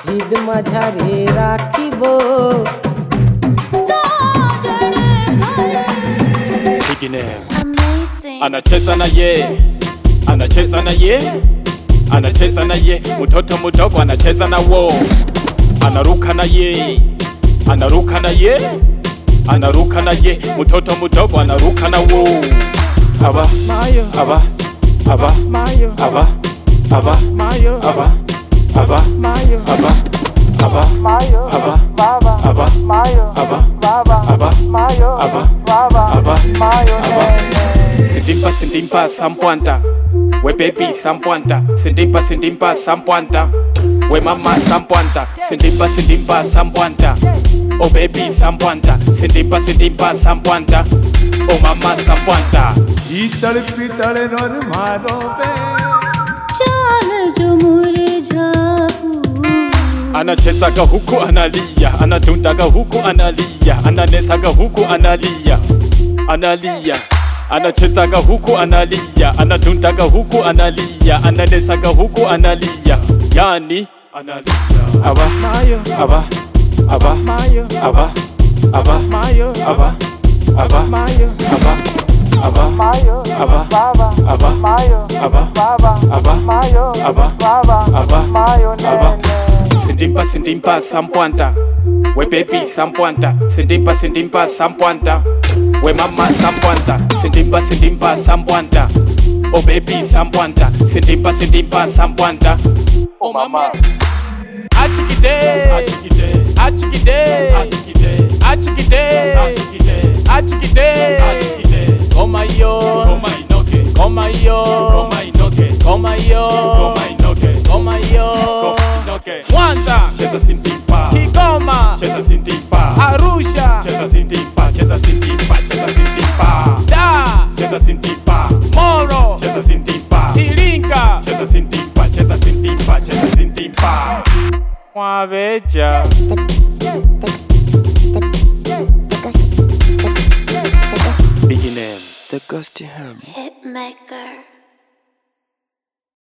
ঈদ মাঝারে রাখিব anacheza na ye, anacheza na ye, anacheza na ye, mtoto mdogo anacheza na wo, anaruka na ye, anaruka na ye, anaruka na ye, mtoto mdogo anaruka na wo. Aba mayo, aba aba mayo, aba aba mayo, aba aba mayo, aba aba mayo, aba baba aba mayo, aba baba aba mayo, aba baba aba mayo. Sindimpa sindimpa sampuanta, we baby sampuanta, sindimpa sindimpa sampuanta, we mama sampuanta, sindimpa sindimpa sampuanta, oh baby sampuanta, sindimpa sindimpa sampuanta, oh mama sampuanta. Pitale pitale nor marobe, chal jo murjhaku. Anachezaga huku analia, anatundaga huku analia, ananesaga huku analia, analia. Anachezaga huku analia, anatundaga huku analia, ananesaga huku analia, yani analia. Aba mayo, aba aba mayo, aba aba mayo, aba aba mayo, aba aba mayo, aba baba aba mayo, aba baba aba mayo, aba baba aba mayo. Aba sindimpa sindimpa sampuanta, we baby sampuanta, sindimpa sindimpa sampuanta, we mama sampuanta, sindimpa sindimpa sampuanta, oh baby sampuanta, sindimpa sindimpa sampuanta, oh mama. Achikide, achikide, achikide, achikide, achikide, achikide, achikide, achikide. Koma yo, koma inoke, koma yo, koma inoke, koma yo, koma inoke, koma yo, koma inoke. Mwanza, cheza sindimpa. Kigoma, cheza sindimpa. Arusha, cheza sindimpa, cheza sindimpa, cheza sindimpa. Dar, cheza sindimpa. Moro, cheza sindimpa. Iringa, cheza sindimpa, cheza sindimpa, cheza sindimpa. Mwabeja. Big name, the Ghosty Ham Hitmaker.